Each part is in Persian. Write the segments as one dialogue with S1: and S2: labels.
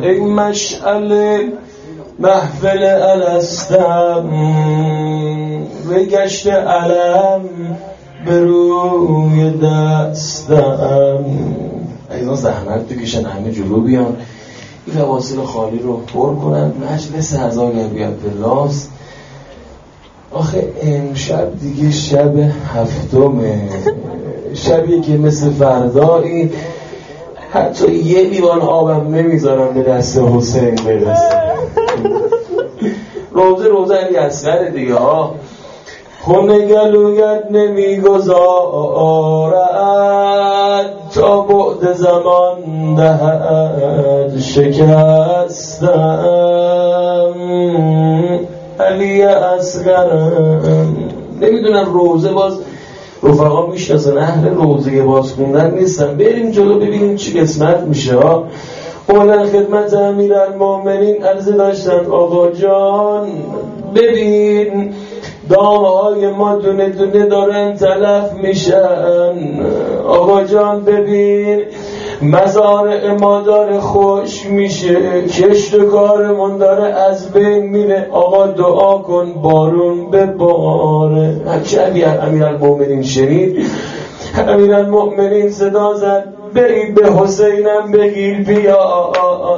S1: ای مشعل محفل الستم و گشت علم به روی دستم. اینا زحمت بکشن همه جلو بیان این فواصل خالی رو پر کنن. مجلس هزار نبی عبدالله است. آخه امشب دیگه شب هفتمه، شبیه که مثل فردایی حتی یه لیوان آبم نمیذارم به دست حسین برسه. روزه علی اصغر دیگه ها. خونه گلویت نمیگذارد تا بعد زمان دهد شکستم. علی اصغرم. نمیدونم روزه باز رفقا میشناسن اهل روزه باز خوندن نیستن. بریم جلو ببینیم چی قسمت میشه ها. اولن خدمت امیرالمومنین عرضه داشتن آقا جان ببین دامه های ما دونه دونه دارن تلف میشن. آقا جان ببین مزارع ما داره خوش میشه، کشت و کارمون داره از بین میره. آقا دعا کن بارون بباره. هرچه امیرالمومنین شنید امیرالمومنین صدا زد برید به حسینم بگیر بیا.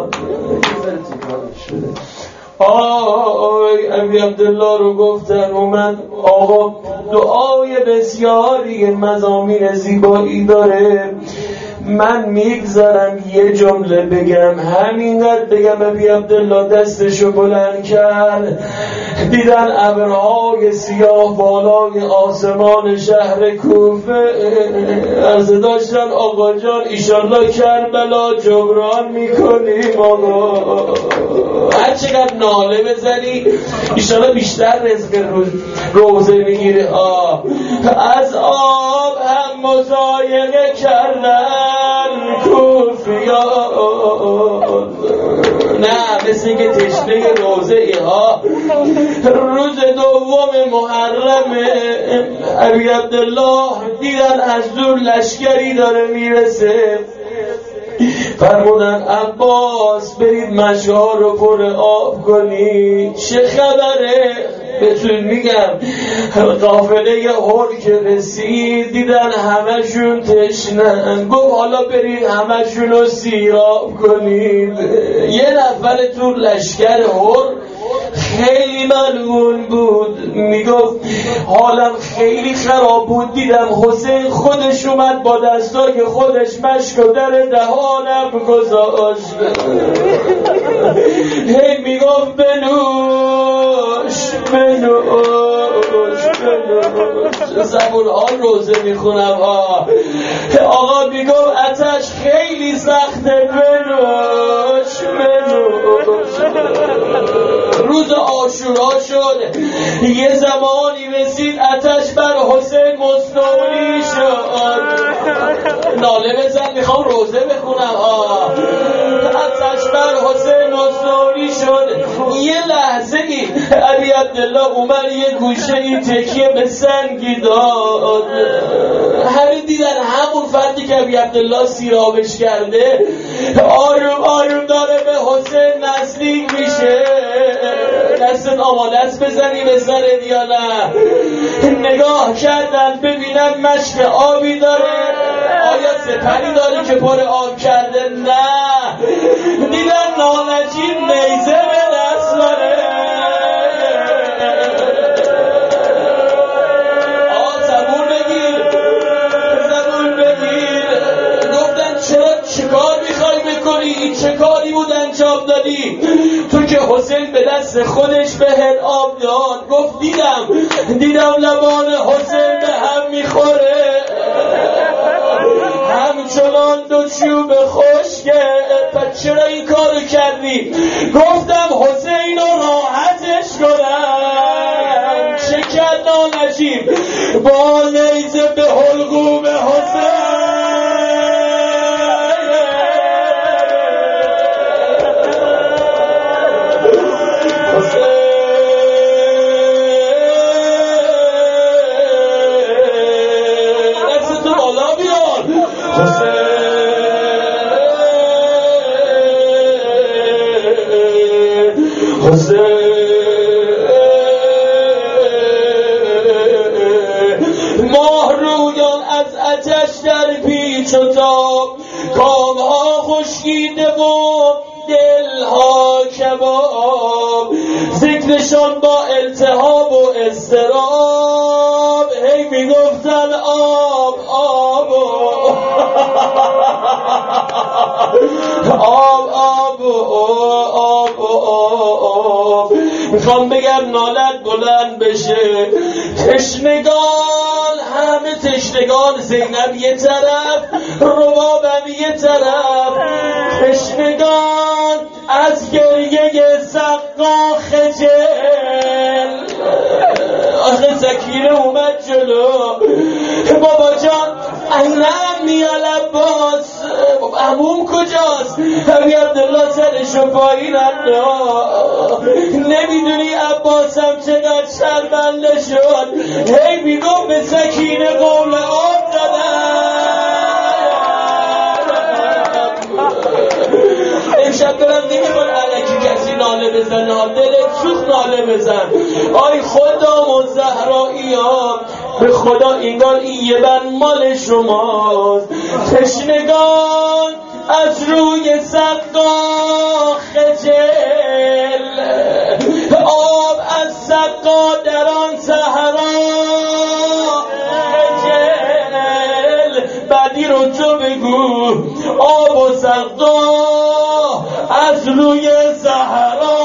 S1: آی ابی عبدالله رو گفتن اومد. آقا دعای بسیاری مضامین زیبایی داره. من میگذارم یه جمله بگم، همینقدر بگم. ابی عبدالله دستشو بلند کرد، دیدن ابرهای سیاه بالای آسمان شهر کوفه. عرضه داشتن آقا جان ایشالله کربلا جبران میکنیم. آقا هر چقدر ناله بزنی ایشالله بیشتر رزق روزه میگیره. از آب هم مضایقه کردن کوفیان. نه مثل که تشنه روزه ها. روز دوم محرم ابی عبدالله دیدن از دور لشکری داره میرسه. فرمودن عباس برید مشها رو پر آب کنی. چه خبره؟ بهتون میگم قافله هر که رسید دیدن همشون تشنن. گفت حالا برید همشون رو سیراب کنید. یه نفر تو لشکر هر خیلی ملعون بود، میگفت حالم خیلی خراب بود. دیدم حسین خودش اومد با دستای خودش مشک و در دهانم گذاشت. هی میگفت بنوش بنوش بنوش. زبونها روزه میخونم آقا میگفت آتش خیلی سخته بنوش بنوش. روز عاشورا شد، یه زمانی رسید آتش بر حسین مصنوعی شد. ناله بزن میخوام روزه بخونم آتش بر حسین مصنوعی شد. یه لحظه ای ابی عبدالله اومد یه گوشه ای تکیه به سنگی داد. همین دیدن همون فردی که ابی عبدالله سیرابش کرده آروم آروم داره به حسین نزدیک میشه. دستت آماده است بزنی به سرت یا نه؟ نگاه کردن ببینن مشک آبی داره. آیا سپری داره که پر آب کرده؟ نه. دیدن نانجیب نیزه به دست داره. زبون بگیر زبون بگیر. گفتن چرا چه کار میخوای بکنی؟ چه کاری بود انجام دادی؟ تو که حسین به دست خودش بهت آب داد. گفت دیدم لبان حسین به هم میخوره همچنان دو چوب خشکه. پس چرا این کارو کردی؟ گفتم حسین رو راحتش کنم. چه کرد نانجیب؟ با نیزه به حلقوم حسین. ماه رویان از آتش در پیچ و تاب، کامها خشکیده و دلها کباب، ذکرشان با التهاب و اضطراب، هی میگفتن آب آب آب آب آب آب. میخوام بگم نالت بلند بشه، تشنگان همه تشنگان، زینب یه طرف ربابم یه طرف، تشنگان از گریه سقا خجل. آخه سکینه اومد جلو، بابا جان عمومی العباس، عموم کجاست؟ ابی عبدالله سرشو پایین انداخت، نمیدونی عباسم چقدر شرمنده شد، هی میگم به سکینه قول آب دادم. امشب دارم نمیخواد علکی کسی ناله بزنه، دلت سوخت ناله بزن. آی خدا و زهرایی ها، به خدا اینگار این یه بند مال شماست. تشنگان از روی سقا خجل، آب از سقا در آن صحرا خجل. بعدی رو تو بگو، آب و سقا از روی صحرا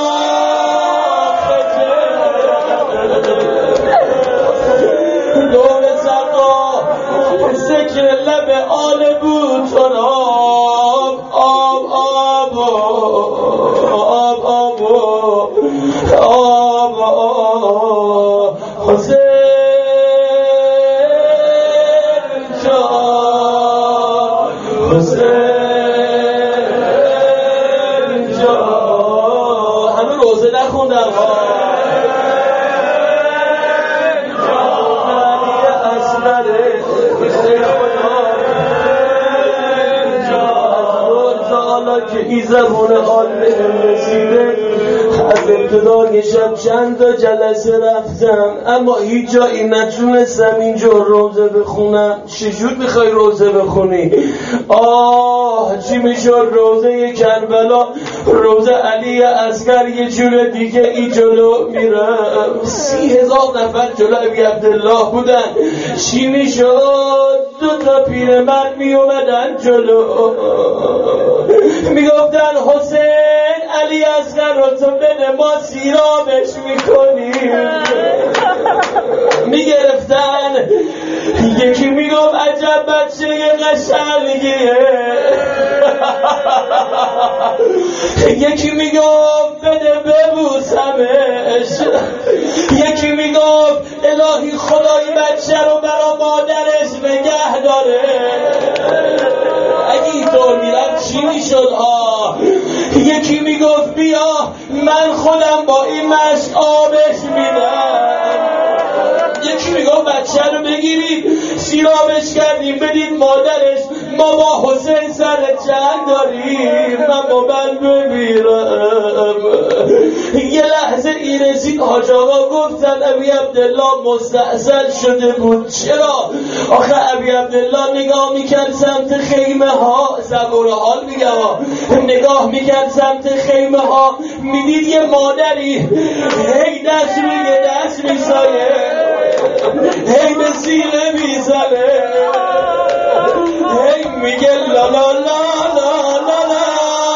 S1: ذکر لب آل بود تراب، آب آب آب آب آب آب. حسین جان، حسین جان، همه روزه نخوندم که این زبون حال بهم رسیده. از ابتدای شب چند تا جلسه رفتم، اما هیچ جایی نتونستم اینجا روزه بخونم. چجور میخوای روزه بخونی؟ چی میشد روزه کربلا، روزه علی اصغر یه جور دیگه ای جلو میرم. 30,000 نفر جلو ابی عبدالله بودن، چی میشد؟ 2 تا پیرمرد میومدن جلو، میگفتن حسین علی اصغر رو تو بده، ما سیرابش میکنیم. میگرفتن، یکی میگفت عجب بچه قشنگیه، یکی میگفت بده ببوسمش، یکی میگفت الهی خدای بچه رو برا مادرش نگه داره. اگه اینطور میرم چی میشد؟ یکی میگفت بیا من خودم با این مشک آبش میدم، یکی میگفت بچه رو بگیرید سیرابش کردیم بدید مادرش، ما با حسین سر جنگ داریم، من با من بمیرم. یه لحظه این رسید، حاج آقا گفتن ابی عبدالله مستعصل شده بود. چرا؟ آخه ابی عبدالله نگاه میکرد سمت خیمه ها، صبور حال میگم، نگاه میکرد سمت خیمه ها، میدید یه مادری هی دست روی دست میسایه، هی به سینه میزنه، هی میگه لا لا لا لا لا لا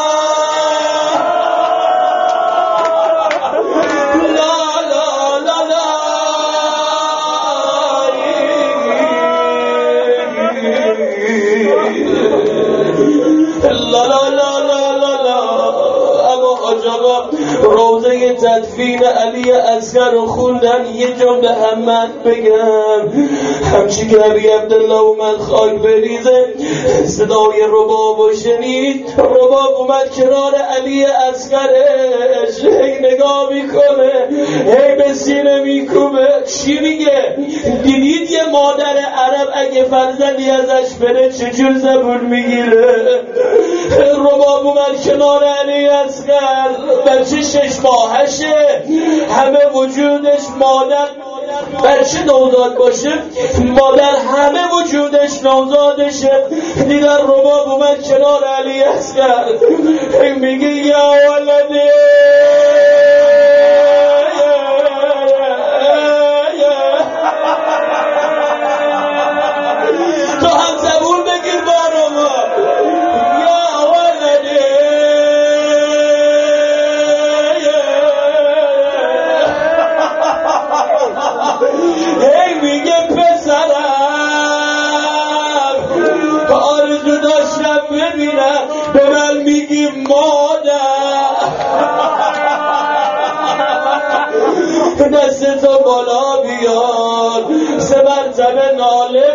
S1: روزه تدفین علی اصغر رو خوندن. یه جمله همت بگم، همچی که ابی عبدالله اومد خاک بریزه، صدای رباب و شنید، رباب اومد کنار علی اصغرش، هی نگاه میکنه، هی به سینه میکوبه. چی میگه؟ دیدید یه مادر عرب اگه فرزندی ازش بره چجور زبون میگیره؟ رباب اومد کنار علی اصغر، مادر، بچه 6 ماهشه، همه وجودش مادر، بچه نوزاد باشه مادر همه وجودش نوزادشه. دیدن رباب اومد کنار علی اصغر میگه یا ولده تو هم زبون بگیر بارما یا ولده. هی میگه پسرم آرزو داشتم ببینم، به من میگی مادر. دستتو بالا بیار 3 مرتبه ناله